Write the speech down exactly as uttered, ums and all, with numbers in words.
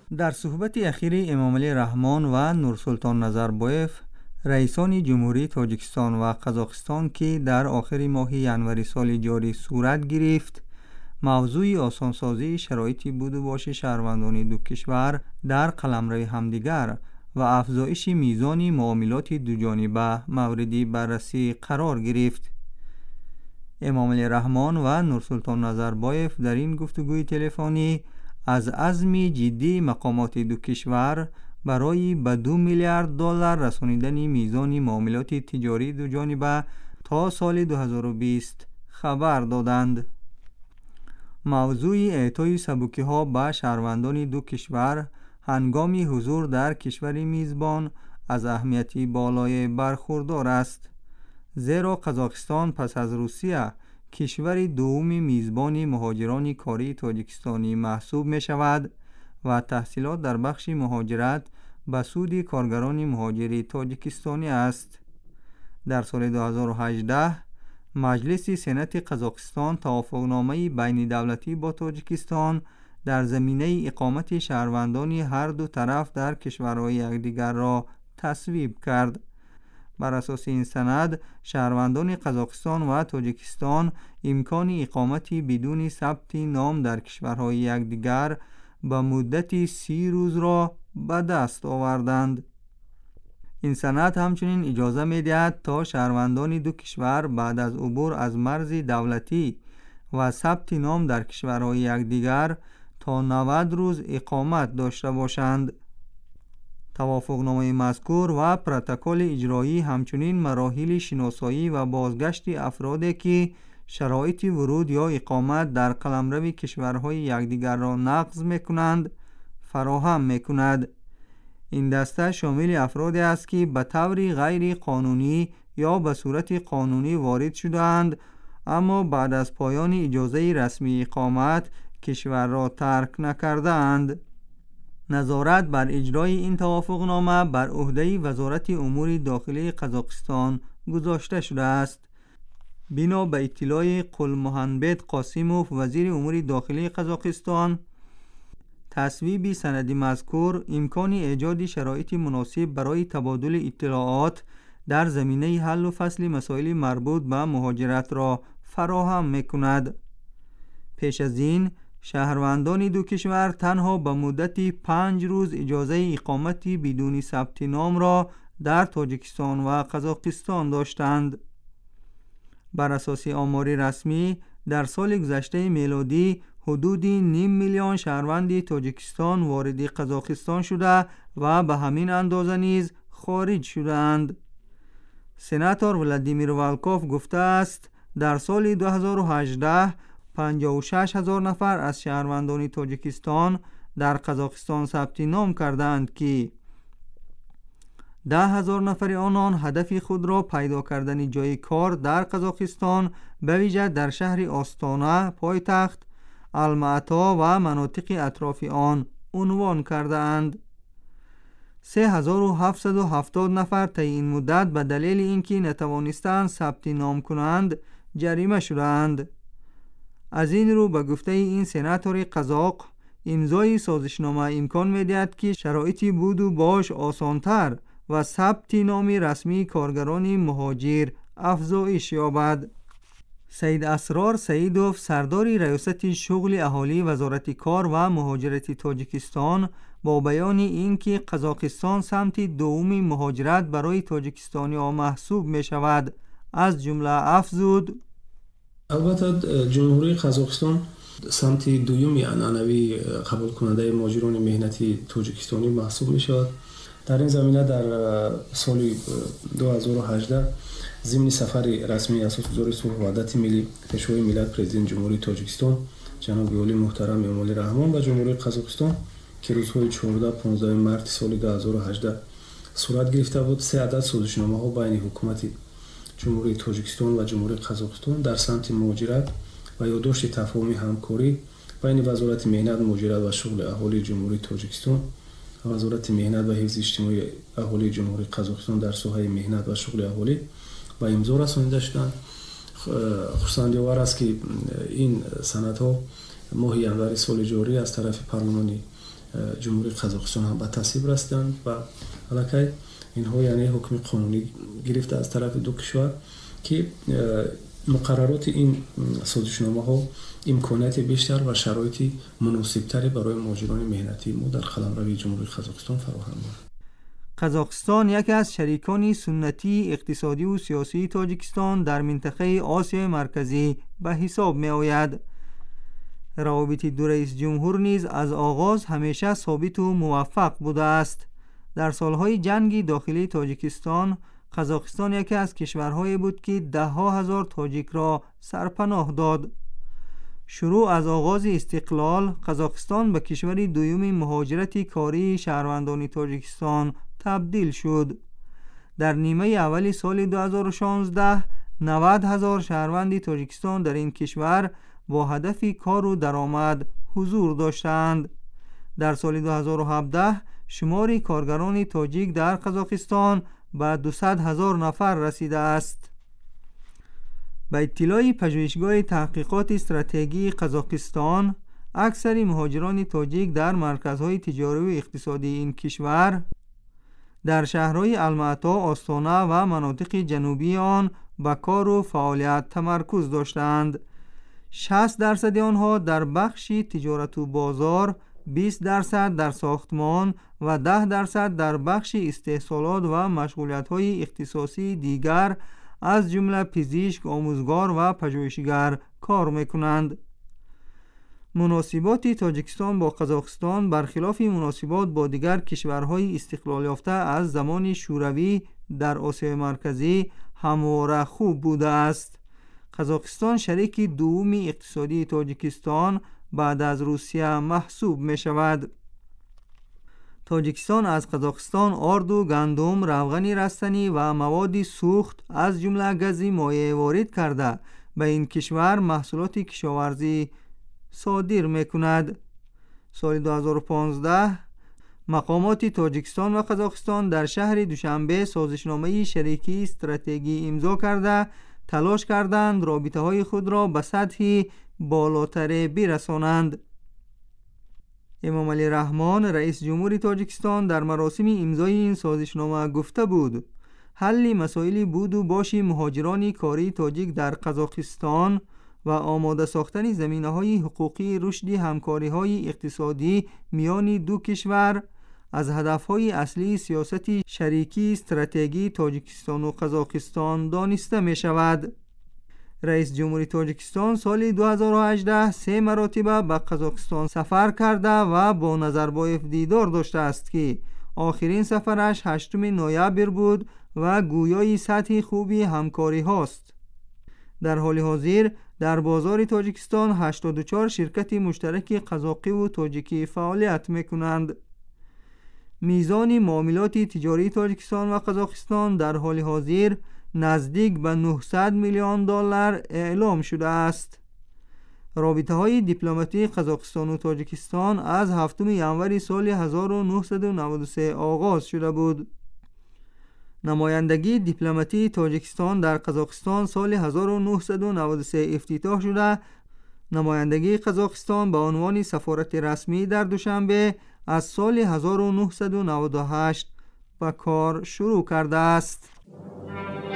در صحبت اخیر امامعلی رحمان و نورسلطان نظربایف، رئیسان جمهوری تاجیکستان و قزاقستان که در آخر ماه ینوری سال جاری صورت گرفت، موضوع آسانسازی شرایط بود و باش شهروندان دو کشور در قلمرو همدیگر و افزایش میزان معاملات دوجانبه مورد بررسی قرار گرفت. امامعلی رحمان و نورسلطان نظربایف در این گفتگوی تلفنی از عزم جدی مقامات دو کشور برای به دو میلیارد دلار رسانیدن میزان معاملات تجاری دوجانبه تا سال دو هزار و بیست خبر دادند. موضوع اعطای سبوکی‌ها به شهروندان دو کشور هنگام حضور در کشور میزبان از اهمیتی بالای برخوردار است، زیرا قزاقستان پس از روسیه کشور دوم میزبان مهاجران کاری تاجیکستانی محسوب می شود و تحصیلات در بخش مهاجرت به سود کارگران مهاجری تاجیکستانی است. در سال دو هزار و هجده مجلس سنت قزاقستان توافقنامه بین دولتی با تاجیکستان در زمینه اقامت شهروندان هر دو طرف در کشورهای یکدیگر را تصویب کرد. بر اساس این سند، شهروندان قزاقستان و تاجیکستان امکان اقامتی بدون ثبت نام در کشورهای یکدیگر به مدت سی روز را به دست آوردند. این سند همچنین اجازه می‌دهد تا شهروندان دو کشور بعد از عبور از مرز دولتی و ثبت نام در کشورهای یکدیگر تا نود روز اقامت داشته باشند. توافقنامه مذکور و پروتکل اجرایی همچنین مراحل شناسایی و بازگشت افرادی که شرایط ورود یا اقامت در قلمرو کشورهای یکدیگر را نقض می‌کنند فراهم می‌کند. این دسته شامل افرادی است که به طور غیر قانونی یا به صورت قانونی وارد شده‌اند اما بعد از پایان اجازه رسمی اقامت کشور را ترک نکرده‌اند. نظارت بر اجرای این توافقنامه بر عهده وزارت امور داخلی قزاقستان گذاشته شده است. بنا به اطلاع قلمحمد قاسیموف وزیر امور داخلی قزاقستان، تصویب سند مذکور امکان ایجاد شرایط مناسب برای تبادل اطلاعات در زمینه حل و فصل مسائل مربوط به مهاجرت را فراهم می‌کند. پیش از این شهروندان دو کشور تنها به مدت پنج روز اجازه اقامتی بدون ثبت نام را در تاجیکستان و قزاقستان داشتند. بر اساس آمار رسمی در سال گذشته میلادی حدود نیم میلیون شهروند تاجیکستان وارد قزاقستان شده و به همین اندازه نیز خارج شدند. سناتور ولادیمیر والکوف گفته است در سال دو هزار و هجده پنجاه و شش هزار نفر از شهروندان تاجیکستان در قزاقستان ثبت نام کردند که ده هزار نفر آنان هدف خود را پیدا کردن جای کار در قزاقستان به ویژه در شهر آستانه پایتخت، الماتا و مناطق اطراف آن عنوان کرده اند. سه هزار و هفتصد و هفتاد نفر طی این مدت به دلیل اینکه نتوانستند ثبت نام کنند جریمه شدند. از این رو به گفته این سناتور قزاق، امضای سازشنامه امکان می‌دهد که شرایط بود و باش آسانتر و ثبت نام رسمی کارگران مهاجر افزایش یابد. سید اسرار سیدوف سردار ریاست شغل اهالی وزارت کار و مهاجرت تاجیکستان با بیان اینکه قزاقستان سمت دوم مهاجرت برای تاجیکستانی‌ها محسوب می‌شود از جمله افزود: البته جمهوری قزاقستان سمت دومی عنعنوی قبول کننده مهاجران مهنتی تاجیکستانی محسوب می شود. در این زمینه در سال دو هزار و هجده ضمن سفر رسمی اساسگزار صلح و وحدت ملی پیشوای ملت پرزیدنت جمهوری تاجیکستان جناب ولی محترم امامعلی رحمان و جمهوری قزاقستان که روزهای چهارده و پانزده مارس سال دو هزار و هجده صورت گرفته بود، سه عدد سازشنامه ها بین حکومت جمهوری تاجیکستان و جمهوری قزاقستان در سمت مهاجرت و یادداشت تفاهم همکاری بین وزارت مهنت، مهاجرت و شغل اهالی جمهوری تاجیکستان و وزارت مهنت و حفظ اجتماعی اهالی جمهوری قزاقستان در ساحه مهنت و شغل اهالی به امضا رسانیده شدند. خرسندی آور است که این سندها ماه ینوری سال جاری از طرف پارلمان جمهوری قزاقستان هم به تصویب رسیدند و علاقه اینها یعنی حکم قانونی گرفته از طرف دو کشور که مقررات این سازشنامه ها امکانات بیشتر و شرایط مناسبتری برای مهاجران مهنتی ما در قلمرو جمهوری قزاقستان فراهم است. قزاقستان یکی از شریکان سنتی اقتصادی و سیاسی تاجیکستان در منطقه آسیای مرکزی به حساب می آید. روابط دو رئیس جمهور نیز از آغاز همیشه ثابت و موفق بوده است. در سالهای جنگ داخلی تاجیکستان، قزاقستان یکی از کشورهایی بود که ده ها هزار تاجیک را سرپناه داد. شروع از آغاز استقلال، قزاقستان به کشور دوم مهاجرت کاری شهروندان تاجیکستان تبدیل شد. در نیمه اول سال دو هزار و شانزده، نود هزار شهروند تاجیکستان در این کشور با هدف کار و درآمد حضور داشتند. در سال دو هزار و هفده شمار کارگران تاجیک در قزاقستان به دویست هزار نفر رسیده است. به اطلاع پژوهشگاه تحقیقات استراتژی قزاقستان، اکثر مهاجران تاجیک در مرکزهای تجاری و اقتصادی این کشور در شهرهای الماتا، آستانه و مناطق جنوبی آن به کار و فعالیت تمرکز داشتند. شصت درصد آنها در بخش تجارت و بازار، بیست درصد در ساختمان و ده درصد در بخش استحصالات و مشغولیت‌های اختصاصی دیگر از جمله پزشک، آموزگار و پژوهشگر کار می‌کنند. مناسبات تاجیکستان با قزاقستان برخلاف مناسبات با دیگر کشورهای استقلال یافته از زمان شوروی در آسیای مرکزی همواره خوب بوده است. قزاقستان شریک دوم اقتصادی تاجیکستان بعد از روسیه محسوب می شود. تاجیکستان از قزاقستان آرد و گندم، روغن رستنی و مواد سوخت از جمله گاز مایع وارد کرده به این کشور محصولات کشاورزی صادر می کند. سال دو هزار و پانزده مقامات تاجیکستان و قزاقستان در شهر دوشنبه سازشنامه شریکی استراتژی امضا کرده تلاش کردند رابطه های خود را به سطحی بالاتر برسانند. امام علی رحمان رئیس جمهور تاجیکستان در مراسم امضای این سازشنامه گفته بود حل مسائل بود و باش مهاجران کاری تاجیک در قزاقستان و آماده ساختن زمینه‌های حقوقی رشد همکاری‌های اقتصادی میان دو کشور از هدف‌های اصلی سیاست شریکی استراتژی تاجیکستان و قزاقستان دانسته می‌شود. رئیس جمهور تاجیکستان سال دو هزار و هجده سه مرتبه به قزاقستان سفر کرده و با نظربایف دیدار داشته است که آخرین سفرش هشتم نوامبر بود و گویای سطح خوبی همکاری هاست. در حال حاضر در بازار تاجیکستان هشتاد و چهار شرکت مشترک قزاقی و تاجیکی فعالیت میکنند. میزان معاملات تجاری تاجیکستان و قزاقستان در حال حاضر نزدیک به نهصد میلیون دلار اعلام شده است. رابطه های دیپلماتی قزاقستان و تاجیکستان از هفتم ژانویه سال هزار و نهصد و نود و سه آغاز شده بود. نمایندگی دیپلماتی تاجیکستان در قزاقستان سال هزار و نهصد و نود و سه افتتاح شده. نمایندگی قزاقستان به عنوان سفارت رسمی در دوشنبه از سال هزار و نهصد و نود و هشت به کار شروع کرده است.